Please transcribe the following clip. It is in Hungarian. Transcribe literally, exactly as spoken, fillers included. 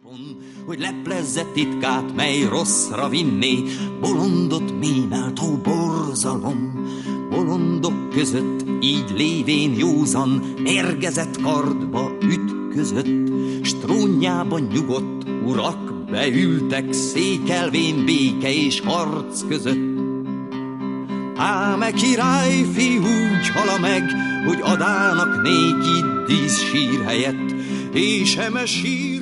hogy leplezze titkát, mely rosszra vinné, bolondot mémelt, ó borzalom. Bolondok között, így lévén józan, mérgezett kardba ütközött, s trónjában nyugodt urak beültek, székelvén béke és harc között. Ám királyfi úgy hala meg, hogy adának néki díszsír helyett, és eme sír